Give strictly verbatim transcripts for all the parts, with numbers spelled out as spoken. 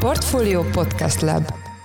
Portfolio Podcast Lab.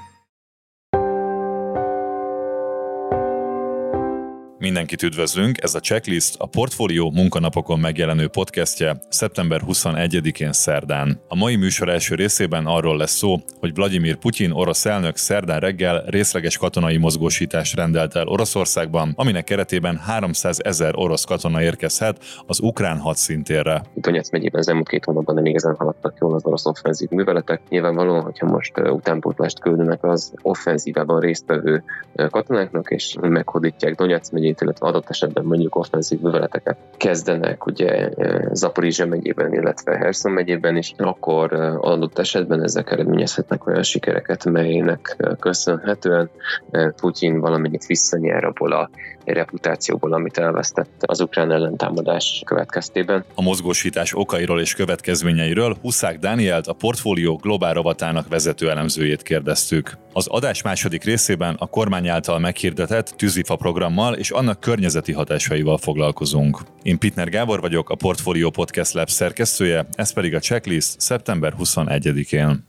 Mindenkit üdvözlünk, ez a Checklist a Portfolio munkanapokon megjelenő podcastje szeptember huszonegyedikén szerdán. A mai műsor első részében arról lesz szó, hogy Vlagyimir Putyin orosz elnök szerdán reggel részleges katonai mozgósítást rendelt el Oroszországban, aminek keretében háromszázezer orosz katona érkezhet az ukrán hadszíntérre. Donetsz megyében az elmúlt két hónapban nem igazán haladtak jól az orosz offenzív műveletek. Nyilvánvalóan, hogyha most utánpótlást küldenek az offenzívában résztvevő katonáknak, és meghódítják Donetsz megyét, illetve adott esetben mondjuk offenzív műveleteket kezdenek ugye Zaporizsja megyében, illetve Herszon megyében is, akkor adott esetben ezek eredményezhetnek olyan sikereket, melynek köszönhetően Putyin valamennyit visszanyer abból a reputációból, amit elvesztett az ukrán ellentámadás következtében. A mozgósítás okairól és következményeiről Huszák Dánielt, a Portfolio globál rovatának vezető elemzőjét kérdeztük. Az adás második részében a kormány által meghirdetett tűzifa programmal és annak környezeti hatásaival foglalkozunk. Én Pittner Gábor vagyok, a Portfolio Podcast Lab szerkesztője, ez pedig a Checklist szeptember huszonegyedikén.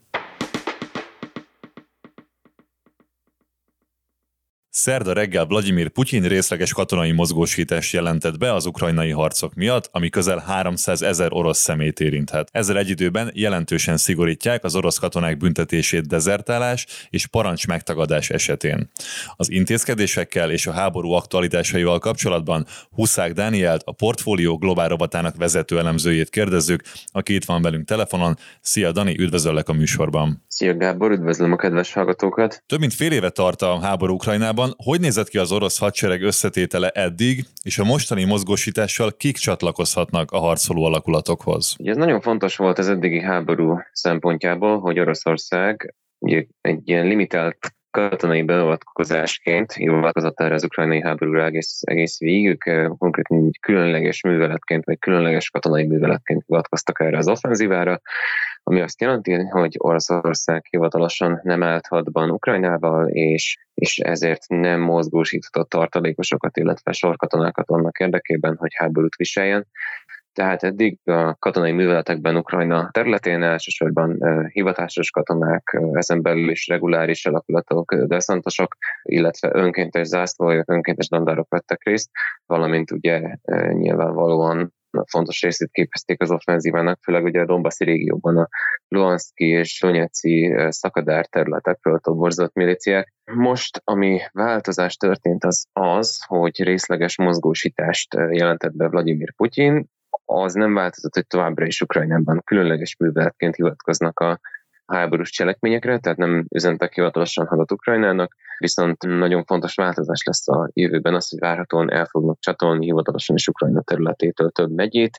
Szerda reggel Vlagyimir Putyin részleges katonai mozgósítást jelentett be az ukrajnai harcok miatt, ami közel háromszázezer orosz személyt érinthet. Ezzel egy időben jelentősen szigorítják az orosz katonák büntetését dezertálás és parancs megtagadás esetén. Az intézkedésekkel és a háború aktualitásaival kapcsolatban Huszák Dánielt, a Portfolio globál rovatának vezető elemzőjét kérdezzük, aki itt van velünk telefonon. Szia Dani, üdvözöllek a műsorban. Szia Gábor, üdvözlöm a kedves hallgatókat. Több mint fél éve tart a háború Ukrajnában. Hogy nézett ki az orosz hadsereg összetétele eddig, és a mostani mozgósítással kik csatlakozhatnak a harcoló alakulatokhoz? Ugye ez nagyon fontos volt az eddigi háború szempontjából, hogy Oroszország ugye egy ilyen limitált katonai beavatkozásként hivatkozott erre az ukrajnai háborúra egész, egész végig. Ők konkrétan egy különleges műveletként, vagy különleges katonai műveletként hivatkoztak erre az offenzívára, ami azt jelenti, hogy Oroszország hivatalosan nem állt hadban Ukrajnával, és, és ezért nem mozgósított tartalékosokat, illetve sorkatonákat annak érdekében, hogy háborút viseljen. Tehát eddig a katonai műveletekben Ukrajna területén elsősorban uh, hivatásos katonák, uh, ezen belül is reguláris alakulatok, deszantosok, illetve önkéntes zászlóiak, önkéntes dandárok vettek részt, valamint ugye uh, nyilvánvalóan fontos részét képezték az offenzívának, főleg ugye a Donbassi régióban a Luhanszki és Donetszki szakadár területekről toborzott milíciák. Most, ami változás történt, az az, hogy részleges mozgósítást jelentett be Vlagyimir Putyin. Az nem változott, hogy továbbra is Ukrajnában különleges műveletként hivatkoznak a háborús cselekményekre, tehát nem üzentek hivatalosan hadat Ukrajnának, viszont nagyon fontos változás lesz a jövőben az, hogy várhatóan el fognak csatolni hivatalosan is Ukrajna területétől több megyét.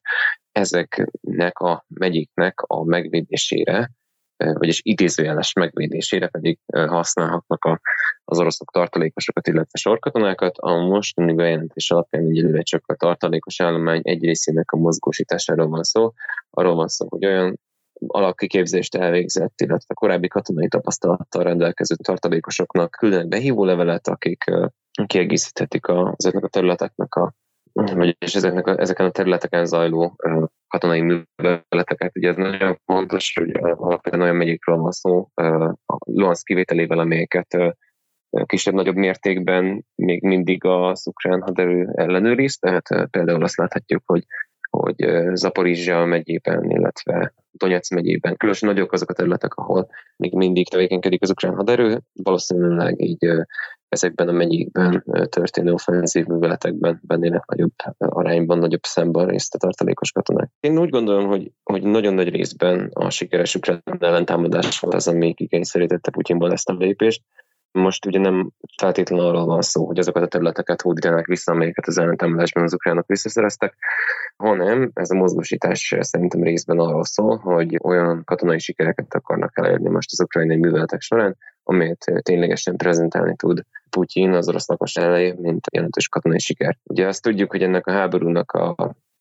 Ezeknek a megyéknek a megvédésére, vagyis idézőjeles megvédésére pedig használhatnak a, az oroszok tartalékosokat, illetve sorkatonákat. A mostani bejelentés alapján egyelőre csak a tartalékos állomány egy részének a mozgósításáról van szó. Arról van szó, hogy olyan alapkiképzést elvégzett, illetve korábbi katonai tapasztalattal rendelkező tartalékosoknak küldenek behívó levelet, akik kiegészíthetik azoknak a területeknek a vagyis ezeknek a, ezeken a területeken zajló uh, katonai műveleteket. Ugye ez nagyon fontos, hogy uh, alapvetően olyan megyékről van szó, uh, a Luhanszk kivételével, amelyeket uh, kisebb-nagyobb mértékben még mindig az ukrán haderő ellenőriz, tehát uh, például azt láthatjuk, hogy hogy Zaporizsja megyében, illetve Donetsz megyében, különösen nagyok azok a területek, ahol még mindig tevékenykedik az ukrán haderő, valószínűleg így ezekben a megyékben történő offenzív műveletekben vennének nagyobb arányban, nagyobb számban részt a tartalékos katonák. Én úgy gondolom, hogy, hogy nagyon nagy részben a sikeres ukrán ellentámadás volt az, ami kikényszerítette Putyinból ezt a lépést. Most ugye nem feltétlenül arról van szó, hogy azokat a területeket hódítanák vissza, amelyeket az ellentámadásban az ukránok visszaszereztek, hanem ez a mozgósítás szerintem részben arról szól, hogy olyan katonai sikereket akarnak elérni most az ukrajnai műveletek során, amelyet ténylegesen prezentálni tud Putyin az orosz lakosság elején, mint jelentős katonai siker. Ugye azt tudjuk, hogy ennek a háborúnak a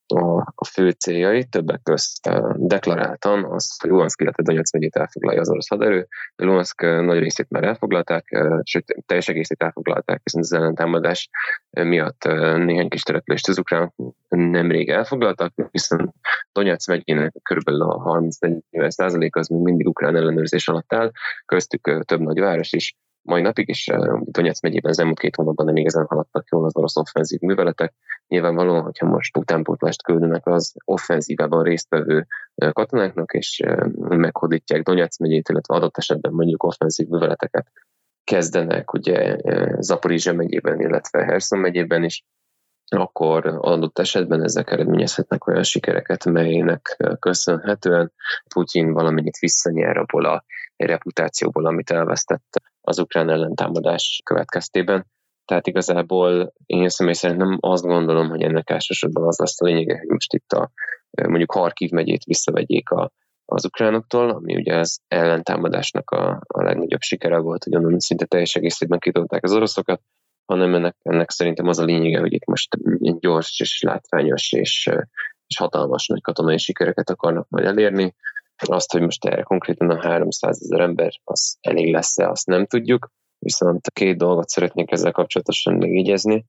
a, a fő céljai, többek közt deklaráltan az, hogy Luhanszk, illetve Donetsz megyét elfoglalja az orosz haderő. Luhanszk nagy részét már elfoglalták, sőt, teljes egészét elfoglalták, viszont az ellentámadás miatt néhány kis települést az ukránok nemrég elfoglaltak, viszont Donetsz megyének körülbelül a harminc-negyven százalék az még mindig ukrán ellenőrzés alatt áll, köztük több nagyváros is. Mai napig is Donetsz megyében az elmúlt két hónapban nem igazán haladtak jól az orosz offenzív műveletek. Nyilvánvalóan, hogyha most utánpótlást küldenek az offenzívában résztvevő katonáknak, és meghódítják Donetsz megyét, illetve adott esetben mondjuk offenzív műveleteket kezdenek ugye Zaporizsja megyében, illetve Herszon megyében is, akkor adott esetben ezek eredményezhetnek olyan sikereket, melynek köszönhetően Putyin valamennyit visszanyer abból a reputációból, amit elvesztett az ukrán ellentámadás következtében. Tehát igazából én személy szerint nem azt gondolom, hogy ennek elsősorban az lesz a lényege, hogy most itt a mondjuk Harkiv megyét visszavegyék a, az ukránoktól, ami ugye az ellentámadásnak a, a legnagyobb sikere volt, hogy onnan szinte teljes egészében kitolták az oroszokat, hanem ennek, ennek szerintem az a lényege, hogy itt most gyors és látványos és, és hatalmas nagy katonai sikereket akarnak majd elérni. Azt, hogy most erre konkrétan a háromszázezer ember az elég lesz-e, azt nem tudjuk, viszont két dolgot szeretnék ezzel kapcsolatosan megjegyezni.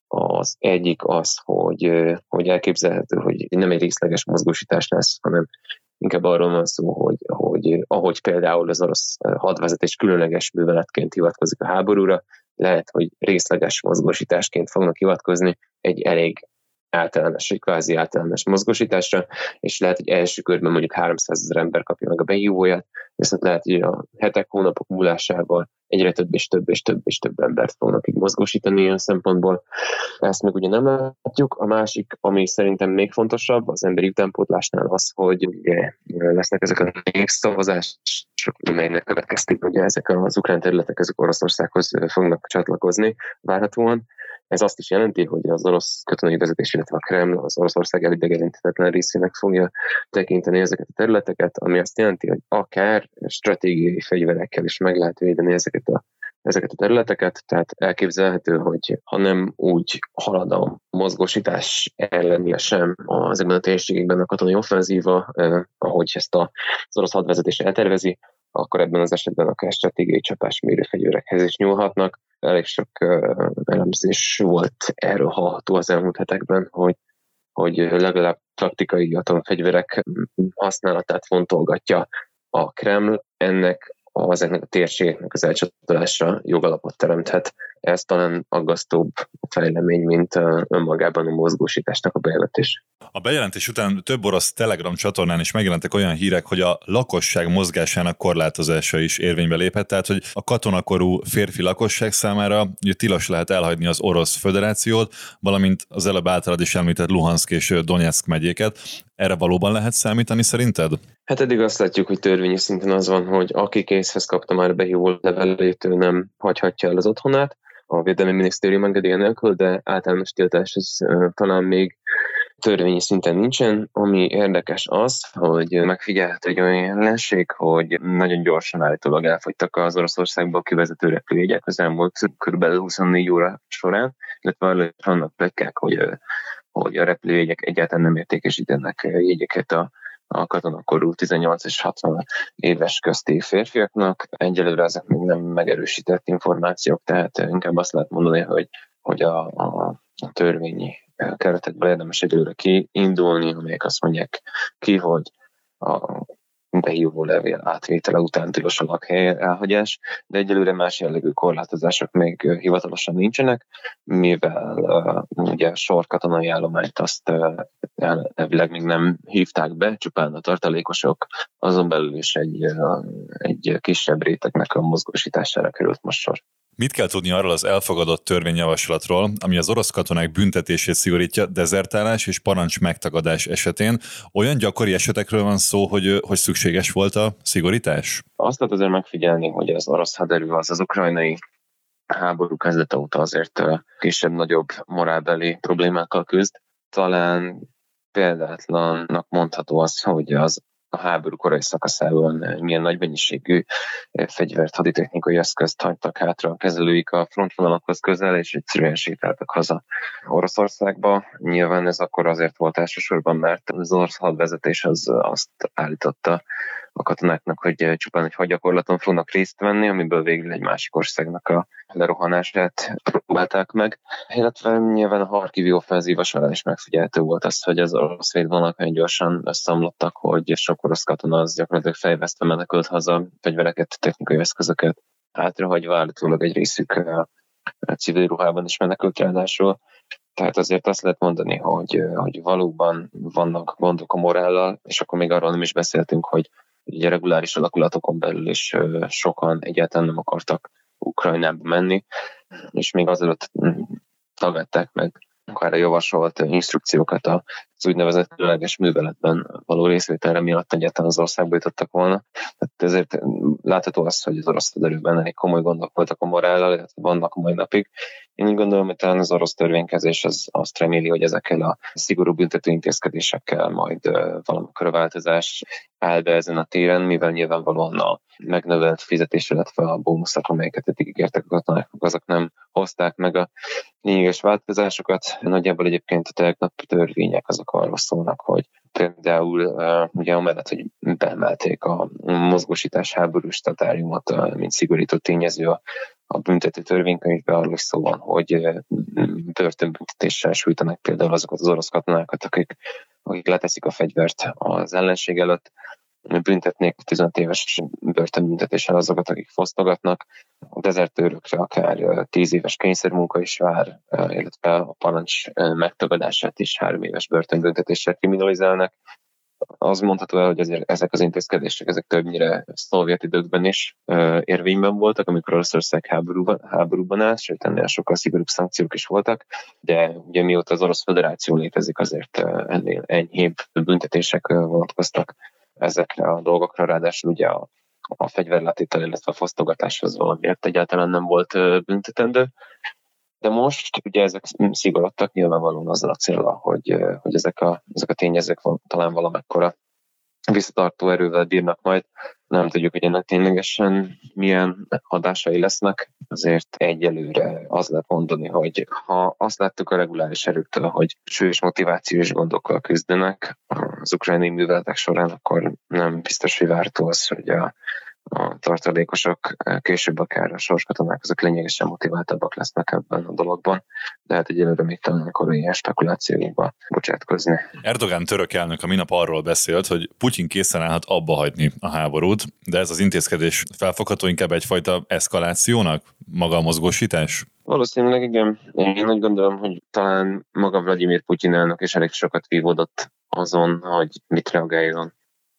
Az egyik az, hogy, hogy elképzelhető, hogy nem egy részleges mozgósítás lesz, hanem inkább arról van szó, hogy, hogy ahogy például az orosz hadvezetés különleges műveletként hivatkozik a háborúra, lehet, hogy részleges mozgósításként fognak hivatkozni egy elég általános, egy kvázi általános mozgósításra, és lehet, hogy első körben mondjuk háromszázezer ember kapja meg a behívóját, viszont lehet, hogy a hetek, hónapok múlásával egyre több és több és több és több embert fognak így mozgósítani ilyen szempontból. Ezt meg ugye nem látjuk. A másik, ami szerintem még fontosabb az emberi utánpótlásnál az, hogy ugye lesznek ezek a népszavazások, melynek következtében ugye ezek az ukrán területek ezek Oroszországhoz fognak csatlakozni várhatóan. Ez azt is jelenti, hogy az orosz katonai vezetés, illetve a Kreml az Oroszország elidegeníthetetlen részének fogja tekinteni ezeket a területeket, ami azt jelenti, hogy akár stratégiai fegyverekkel is meg lehet védeni ezeket a, ezeket a területeket, tehát elképzelhető, hogy ha nem úgy halad a mozgósítás ellenére sem ezekben a térségekben a katonai offenzíva, eh, ahogy ezt a, az orosz hadvezetés eltervezi, akkor ebben az esetben akár stratégiai csapásmérő fegyverekhez is nyúlhatnak. Elég sok uh, elemzés volt erről hallható az elmúlt hetekben, hogy, hogy legalább taktikai atomfegyverek használatát fontolgatja a Kreml. Ennek ezeknek a térségeknek az elcsatolásra jogalapot teremthet. Ez talán aggasztóbb fejlemény, mint önmagában a mozgósításnak a bejelentés. A bejelentés után több orosz Telegram csatornán is megjelentek olyan hírek, hogy a lakosság mozgásának korlátozása is érvénybe léphet, tehát hogy a katonakorú férfi lakosság számára tilos lehet elhagyni az Orosz Föderációt, valamint az előbb általad is említett Luhanszk és Donetszk megyéket. Erre valóban lehet számítani szerinted? Hát eddig azt látjuk, hogy törvényi szinten az van, hogy aki készhez kapta már behívó levelét, ő nem hagyhatja el az otthonát, a Védelmi Minisztérium engedélye nélkül, de általános tiltás ez talán még törvényi szinten nincsen. Ami érdekes az, hogy megfigyelhető egy olyan jelenség, hogy nagyon gyorsan állítólag elfogytak az Oroszországból kivezető repülőjegyek az elmúlt kb. huszonnégy óra során, illetve vannak pletykák, hogy, hogy a repülőjegyek egyáltalán nem értékesítenek jegyeket a a katonakorú tizennyolc és hatvan éves közti férfiaknak. Egyelőre ezek még nem megerősített információk, tehát inkább azt lehet mondani, hogy, hogy a, a, a törvényi keretekből érdemes egyelőre kiindulni, amelyek azt mondják ki, hogy a behívó levél átvétele után tilos a lakhely elhagyás, de egyelőre más jellegű korlátozások még hivatalosan nincsenek, mivel uh, ugye a sorkatonai állományt azt uh, elvileg még nem hívták be, csupán a tartalékosok, azon belül is egy, uh, egy kisebb rétegnek a mozgósítására került most sor. Mit kell tudni arról az elfogadott törvényjavaslatról, ami az orosz katonák büntetését szigorítja dezertálás és parancs megtagadás esetén? Olyan gyakori esetekről van szó, hogy, hogy szükséges volt a szigorítás? Azt lehet azért megfigyelni, hogy az orosz haderő az az ukrajnai háború kezdete óta azért kisebb-nagyobb morálbeli problémákkal küzd. Talán példátlannak mondható az, hogy az a háború korai szakaszában milyen nagy mennyiségű fegyvert, haditechnikai eszközt hagytak hátra a kezelőik a frontvonalakhoz közel, és egyszerűen sétáltak haza Oroszországba. Nyilván ez akkor azért volt elsősorban, mert az orosz hadvezetés az azt állította a katonáknak, hogy csupán egy hadgyakorlaton fognak részt venni, amiből végül egy másik országnak a lerohanását próbálták meg. Illetve nyilván a harkivi offenzíva során is megfigyelhető volt az, hogy az orosz védvonalak olyan gyorsan összeomlottak, hogy sok orosz katona az gyakorlatilag fejvesztve menekült haza, fegyvereket, technikai eszközöket hátrahagyva, állítólag egy részük a civil ruhában is menekült ráadásul. Tehát azért azt lehet mondani, hogy, hogy valóban vannak gondok a morállal, és akkor még arról nem is beszéltünk, hogy ugye reguláris alakulatokon belül is sokan egyáltalán nem akartak Ukrajnába menni, és még azelőtt tagadták meg akár a javasolt instrukciókat az úgynevezett különleges műveletben való részvételre miatt egyáltalán az országba jutottak volna. Tehát ezért látható az, hogy az orosz fegyverben elég komoly gondok voltak a morállal, illetve vannak a mai napig. Én úgy gondolom, hogy talán az orosz törvénykezés az azt reméli, hogy ezekkel a szigorú büntető intézkedésekkel majd valamikor a változás áll be ezen a téren, mivel nyilvánvalóan a megnövelt fizetés, illetve a bónuszok, amelyeket eddig ígértek a katonáknak, azok nem hozták meg a lényeges változásokat. Nagyjából egyébként a tegnapi törvények azok arról szólnak, hogy például ugye amellett, hogy beemelték a mozgósítás háborús statáriumot, mint szigorító tényező a, a büntető törvénykönyvben, arról is szó van, hogy börtönbüntetéssel sújtanak például azokat az orosz katonákat, akik, akik leteszik a fegyvert az ellenség előtt, büntetnék tizenöt éves börtönbüntetéssel azokat, akik fosztogatnak. A dezertőrökre akár tíz éves kényszermunka is vár, illetve a parancs megtagadását is három éves börtönbüntetéssel kriminalizálnak. Az mondható el, hogy azért ezek az intézkedések, ezek többnyire szovjet időkben is érvényben voltak, amikor Oroszország háborúban, háborúban állt, sőt ennél sokkal szigorúbb szankciók is voltak, de ugye mióta az Orosz Föderáció létezik, azért ennél enyhébb büntetések vonatkoztak ezekre a dolgokra, ráadásul ugye a, a fegyverletétel, illetve a fosztogatás az valamiért egyáltalán nem volt büntetendő. De most ugye ezek szigorodtak nyilvánvalóan azzal a célral, hogy, hogy ezek, a, ezek a tényezők talán valamekkora visszatartó erővel bírnak majd. Nem tudjuk, hogy ennek ténylegesen milyen hatásai lesznek. Azért egyelőre az lehet mondani, hogy ha azt láttuk a reguláris erőktől, hogy súlyos motivációs gondokkal küzdenek az ukrajnai műveletek során, akkor nem biztos, hogy várható az, hogy a a tartalékosok, később akár a sorskatonák, azok lényegesen motiváltabbak lesznek ebben a dologban, de hát egyelőre még talán akkor ilyen spekulációkba bocsátkozni. Erdogán török elnök a minap arról beszélt, hogy Putyin készen állhat abba hagyni a háborút, de ez az intézkedés felfogható inkább egyfajta eszkalációnak, maga a mozgósítás? Valószínűleg igen. Én úgy gondolom, hogy talán maga Vladimir Putyin elnök is elég sokat vívódott azon, hogy mit reagáljon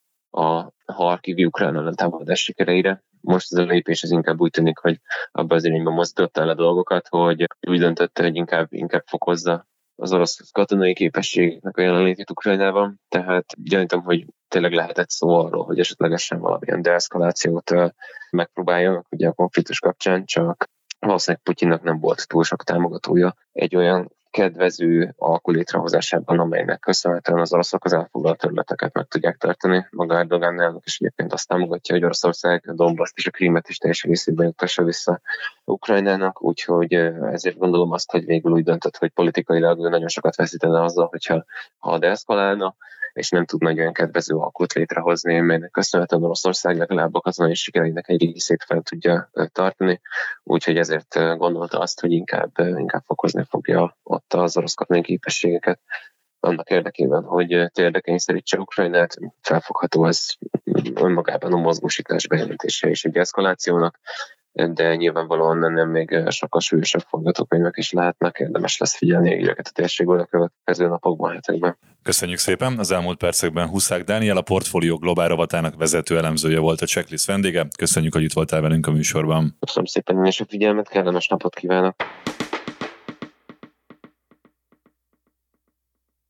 a harkivi ukrán ellentámadás sikereire. Most ez a lépés az inkább úgy tűnik, hogy abban az irányban mozdította el a dolgokat, hogy úgy döntötte, hogy inkább, inkább fokozza az orosz katonai képességnek a jelenlétét Ukrajnában. Tehát gyanítom, hogy tényleg lehetett szó arról, hogy esetlegesen valamilyen deeszkalációt megpróbáljanak ugye a konfliktus kapcsán, csak valószínűleg Putyinnak nem volt túl sok támogatója egy olyan kedvező alkul létrehozásában, amelynek köszönhetően az oroszok az elfoglalt területeket meg tudják tartani. Maga Erdogán elnök is egyébként azt támogatja, hogy Oroszország a Donbaszt és a Krímet is teljes részében juttassa vissza Ukrajnának, úgyhogy ezért gondolom azt, hogy végül úgy döntött, hogy politikailag nagyon sokat veszítene azzal, hogyha ha deeszkalálna, és nem tudna egy olyan kedvező alkut létrehozni, melynek köszönhetően Oroszország legalább a katonai sikereinek egy részét fel tudja tartani, úgyhogy ezért gondolta azt, hogy inkább, inkább fokozni fogja ott az orosz katonai képességeket annak érdekében, hogy térdre kényszerítse Ukrajnát. Felfogható ez önmagában a mozgósítás bejelentése és egy eszkalációnak, de nyilvánvalóan ennél még sokkal súlyosabb forgatókönyvek is lehetnek, érdemes lesz figyelni őket a térségből a következő napokban, hetekben. Köszönjük szépen! Az elmúlt percekben Huszák Dániel, a Portfólió globál rovatának vezető elemzője volt a Checklist vendége. Köszönjük, hogy itt voltál velünk a műsorban. Köszönöm szépen én is a figyelmet, kellemes napot kívánok!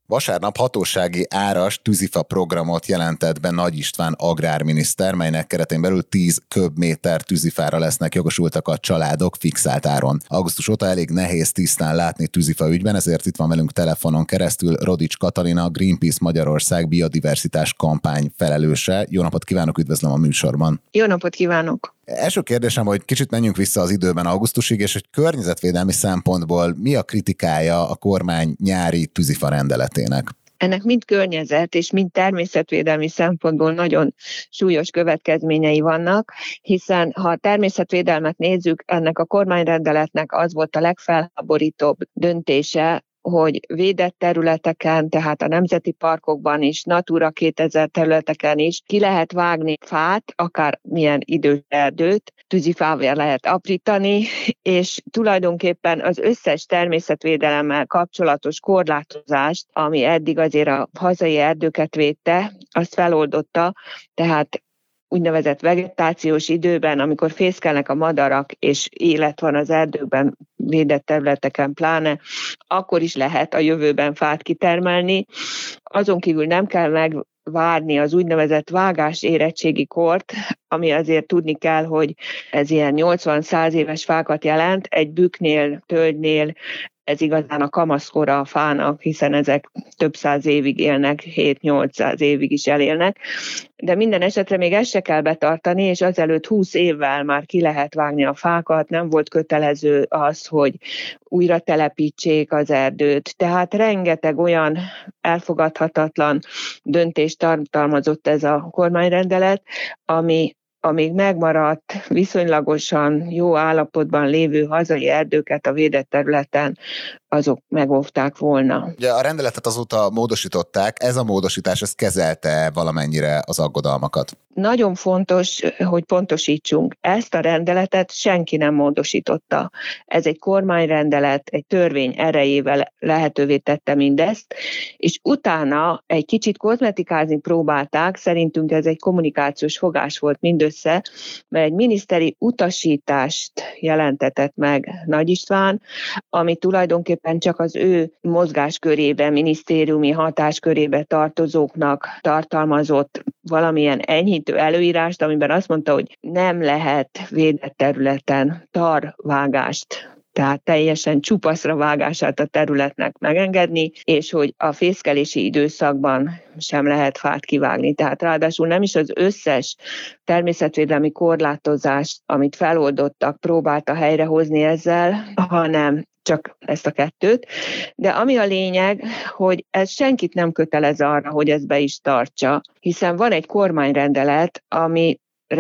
Vasárnap hatósági áras tűzifa programot jelentett be Nagy István agrárminiszter, melynek keretén belül tíz köbméter tűzifára lesznek jogosultak a családok fixált áron. Augusztus óta elég nehéz tisztán látni tűzifa ügyben, ezért itt van velünk telefonon keresztül Rodics Katalina, Greenpeace Magyarország biodiverzitás kampány felelőse. Jó napot kívánok, üdvözlöm a műsorban. Jó napot kívánok! Első kérdésem, hogy kicsit menjünk vissza az időben augusztusig, és hogy környezetvédelmi szempontból mi a kritikája a kormány nyári tűzifa rendeletének? Ennek mind környezet és mind természetvédelmi szempontból nagyon súlyos következményei vannak, hiszen ha a természetvédelmet nézzük, ennek a kormányrendeletnek az volt a legfelháborítóbb döntése, hogy védett területeken, tehát a nemzeti parkokban is, Natura kétezer területeken is ki lehet vágni fát, akár milyen idős erdőt, tűzifával lehet aprítani, és tulajdonképpen az összes természetvédelemmel kapcsolatos korlátozást, ami eddig azért a hazai erdőket védte, azt feloldotta, tehát úgynevezett vegetációs időben, amikor fészkelnek a madarak, és élet van az erdőkben, védett területeken pláne, akkor is lehet a jövőben fát kitermelni. Azon kívül nem kell megvárni az úgynevezett vágás érettségi kort, ami azért tudni kell, hogy ez ilyen nyolcvan-száz éves fákat jelent, egy bükknél, tölgynél, ez igazán a kamaszkora a fának, hiszen ezek több száz évig élnek, hét-nyolcszáz évig is elélnek. De minden esetre még ezt se kell betartani, és azelőtt húsz évvel már ki lehet vágni a fákat, nem volt kötelező az, hogy újra telepítsék az erdőt. Tehát rengeteg olyan elfogadhatatlan döntést tartalmazott ez a kormányrendelet, ami amíg megmaradt viszonylagosan jó állapotban lévő hazai erdőket a védett területen, azok megóvták volna. Ugye a rendeletet azóta módosították, ez a módosítás, ez kezelte valamennyire az aggodalmakat? Nagyon fontos, hogy pontosítsunk, ezt a rendeletet senki nem módosította. Ez egy kormányrendelet, egy törvény erejével lehetővé tette mindezt, és utána egy kicsit kozmetikázni próbálták, szerintünk ez egy kommunikációs fogás volt mindössze, mert egy miniszteri utasítást jelentetett meg Nagy István, ami tulajdonképpen csak az ő mozgáskörébe, minisztériumi hatáskörébe tartozóknak tartalmazott valamilyen enyhítő előírást, amiben azt mondta, hogy nem lehet védett területen tarvágást, tehát teljesen csupaszra vágását a területnek megengedni, és hogy a fészkelési időszakban sem lehet fát kivágni. Tehát ráadásul nem is az összes természetvédelmi korlátozást, amit feloldottak, próbálta helyrehozni ezzel, hanem csak ezt a kettőt. De ami a lényeg, hogy ez senkit nem kötelez arra, hogy ezt be is tartsa, hiszen van egy kormányrendelet, ami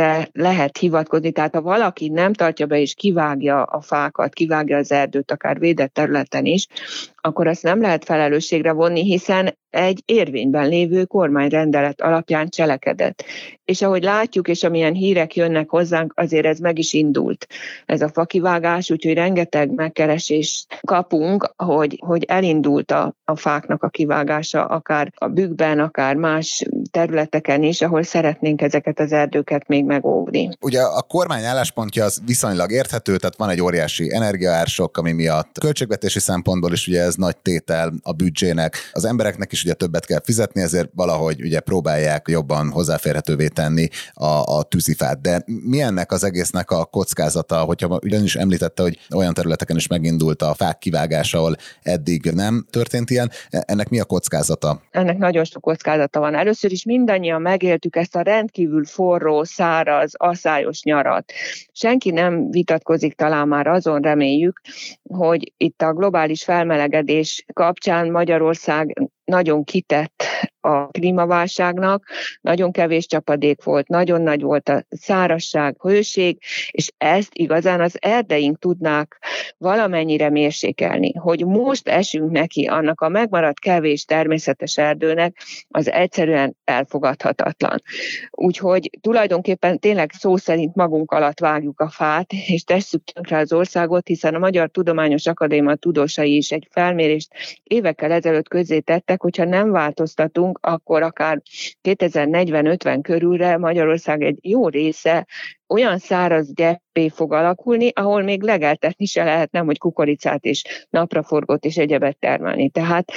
lehet hivatkozni, tehát ha valaki nem tartja be és kivágja a fákat, kivágja az erdőt, akár védett területen is, akkor azt nem lehet felelősségre vonni, hiszen egy érvényben lévő kormányrendelet alapján cselekedett. És ahogy látjuk, és amilyen hírek jönnek hozzánk, azért ez meg is indult, ez a fakivágás, úgyhogy rengeteg megkeresést kapunk, hogy, hogy elindult a, a fáknak a kivágása, akár a bükkben, akár más területeken is, ahol szeretnénk ezeket az erdőket még megóvni. Ugye a kormány álláspontja az viszonylag érthető, tehát van egy óriási energiaársok, ami miatt költségvetési szempontból is ugye ez nagy tétel a büdzsének. Az embereknek is ugye többet kell fizetni, ezért valahogy ugye próbálják jobban hozzáférhetővé tenni a, a tűzifát. De mi ennek az egésznek a kockázata, hogyha ugyanis említette, hogy olyan területeken is megindult a fák kivágása, ahol eddig nem történt ilyen, ennek mi a kockázata? Ennek nagyon sok kockázata van. Először is mindannyian megéltük ezt a rendkívül forró, száraz, aszályos nyarat. Senki nem vitatkozik, talán már azon reméljük, hogy itt a globális felmelegedés kapcsán Magyarország nagyon kitett a klímaválságnak, nagyon kevés csapadék volt, nagyon nagy volt a szárazság, hőség, és ezt igazán az erdeink tudnák valamennyire mérsékelni. Hogy most esünk neki annak a megmaradt kevés természetes erdőnek, az egyszerűen elfogadhatatlan. Úgyhogy tulajdonképpen tényleg szó szerint magunk alatt vágjuk a fát, és tesszük tönkre az országot, hiszen a Magyar Tudományos Akadémia tudósai is egy felmérést évekkel ezelőtt közzétettek, hogyha nem változtatunk, akkor akár kétezer-negyven-ötven körülre Magyarország egy jó része olyan száraz gyeppé fog alakulni, ahol még legeltetni se lehet, nem, hogy kukoricát és napraforgót és egyebet termelni. Tehát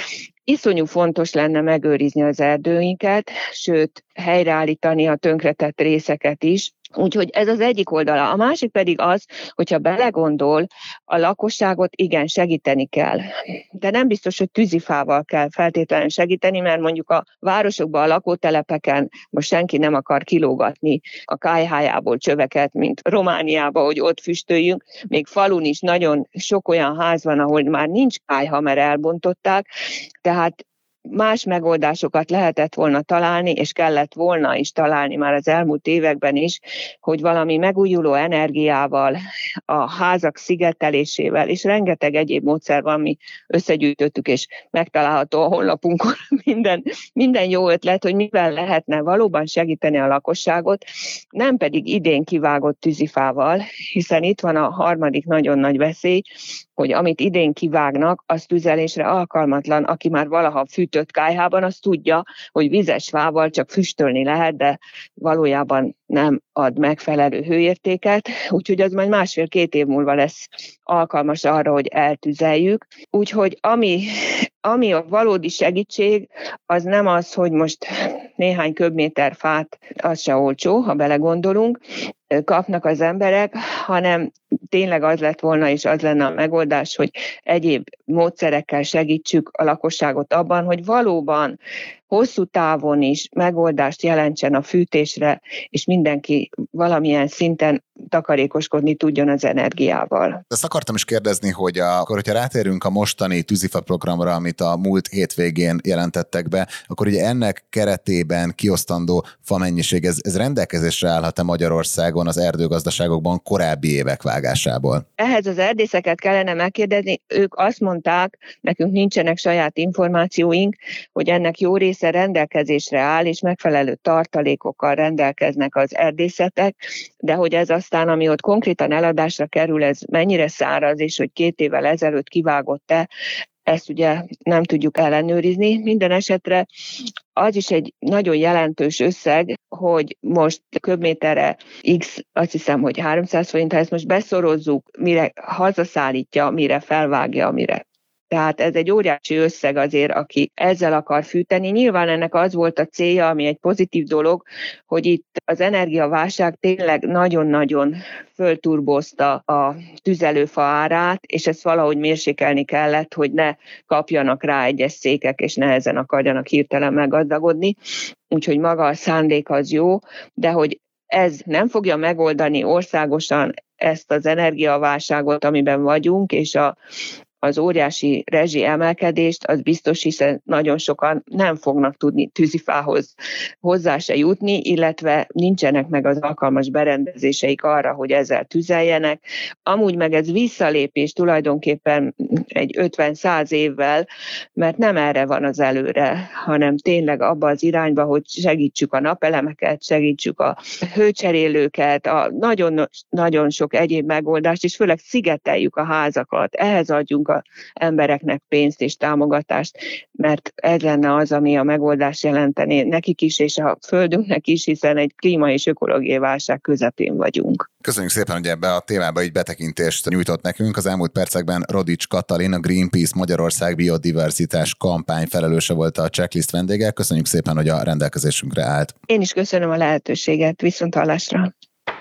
Iszonyú fontos lenne megőrizni az erdőinket, sőt, helyreállítani a tönkretett részeket is. Úgyhogy ez az egyik oldala. A másik pedig az, hogyha belegondol, a lakosságot igen segíteni kell. De nem biztos, hogy tűzifával kell feltétlenül segíteni, mert mondjuk a városokban, a lakótelepeken most senki nem akar kilógatni a kályhájából csöveket, mint Romániában, hogy ott füstöljünk. Még falun is nagyon sok olyan ház van, ahol már nincs kályha, mert elbontották. Tehát más megoldásokat lehetett volna találni, és kellett volna is találni már az elmúlt években is, hogy valami megújuló energiával, a házak szigetelésével, és rengeteg egyéb módszer van, mi összegyűjtöttük, és megtalálható a honlapunkon minden, minden jó ötlet, hogy mivel lehetne valóban segíteni a lakosságot, nem pedig idén kivágott tűzifával, hiszen itt van a harmadik nagyon nagy veszély, hogy amit idén kivágnak, az tüzelésre alkalmatlan. Aki már valaha fűtött kályhában, az tudja, hogy vizes fával csak füstölni lehet, de valójában nem ad megfelelő hőértéket, úgyhogy az majd másfél-két év múlva lesz alkalmas arra, hogy eltüzeljük. Úgyhogy ami, ami a valódi segítség, az nem az, hogy most néhány köbméter fát, az se olcsó, ha belegondolunk, kapnak az emberek, hanem tényleg az lett volna, és az lenne a megoldás, hogy egyéb módszerekkel segítsük a lakosságot abban, hogy valóban hosszú távon is megoldást jelentsen a fűtésre, és mindenki valamilyen szinten takarékoskodni tudjon az energiával. Ezt akartam is kérdezni, hogy a, akkor, hogyha rátérünk a mostani tűzifa programra, amit a múlt hétvégén jelentettek be, akkor ugye ennek keretében kiosztandó famennyiség, ez, ez rendelkezésre állhat-e Magyarországon az erdőgazdaságokban korábbi évek vágásából? Ehhez az erdészeket kellene megkérdezni, ők azt mondták, nekünk nincsenek saját információink, hogy ennek jó része rendelkezésre áll, és megfelelő tartalékokkal rendelkeznek az erdészetek, de hogy ez aztán, ami ott konkrétan eladásra kerül, ez mennyire száraz, és hogy két évvel ezelőtt kivágott-e, ezt ugye nem tudjuk ellenőrizni. Minden esetre az is egy nagyon jelentős összeg, hogy most köbméterre X, azt hiszem, hogy háromszáz forint, ha ezt most beszorozzuk, mire hazaszállítja, mire felvágja, mire. Tehát ez egy óriási összeg azért, aki ezzel akar fűteni. Nyilván ennek az volt a célja, ami egy pozitív dolog, hogy itt az energiaválság tényleg nagyon-nagyon fölturbozta a tüzelőfa árát, és ezt valahogy mérsékelni kellett, hogy ne kapjanak rá egyes cégek, és nehezen akarjanak hirtelen meggazdagodni. Úgyhogy maga a szándék az jó, de hogy ez nem fogja megoldani országosan ezt az energiaválságot, amiben vagyunk, és a az óriási rezsi emelkedést, az biztos, hiszen nagyon sokan nem fognak tudni tűzifához hozzá se jutni, illetve nincsenek meg az alkalmas berendezéseik arra, hogy ezzel tüzeljenek. Amúgy meg ez visszalépés tulajdonképpen egy ötven-száz évvel, mert nem erre van az előre, hanem tényleg abba az irányba, hogy segítsük a napelemeket, segítsük a hőcserélőket, a nagyon, nagyon sok egyéb megoldást, és főleg szigeteljük a házakat. Ehhez adjunk az embereknek pénzt és támogatást, mert ez lenne az, ami a megoldás jelenteni nekik is, és a földünknek is, hiszen egy klíma- és ökológiai válság közepén vagyunk. Köszönjük szépen, hogy ebbe a témába így betekintést nyújtott nekünk. Az elmúlt percekben Rodics Katalin, a Greenpeace Magyarország biodiverzitás kampány felelőse volt a Checklist vendége. Köszönjük szépen, hogy a rendelkezésünkre állt. Én is köszönöm a lehetőséget. Viszonthallásra.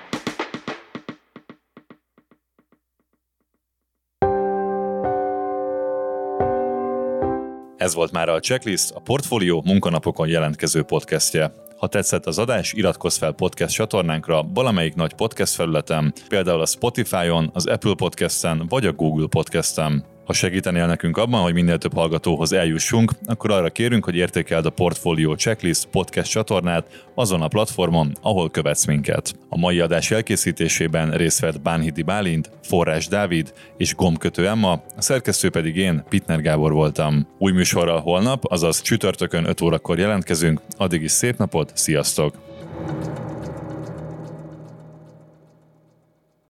Ez volt már a Checklist, a Portfólió munkanapokon jelentkező podcastje. Ha tetszett az adás, iratkozz fel podcast csatornánkra valamelyik nagy podcast felületen, például a Spotify-on, az Apple Podcast-en vagy a Google Podcast-en. Ha segítenél nekünk abban, hogy minél több hallgatóhoz eljussunk, akkor arra kérünk, hogy értékeld a Portfólió Checklist podcast csatornát azon a platformon, ahol követsz minket. A mai adás elkészítésében részt vett Bánhidi Bálint, Forrás Dávid és Gombkötő Emma, a szerkesztő pedig én, Pittner Gábor voltam. Új műsorral holnap, azaz csütörtökön öt órakor jelentkezünk, addig is szép napot, sziasztok!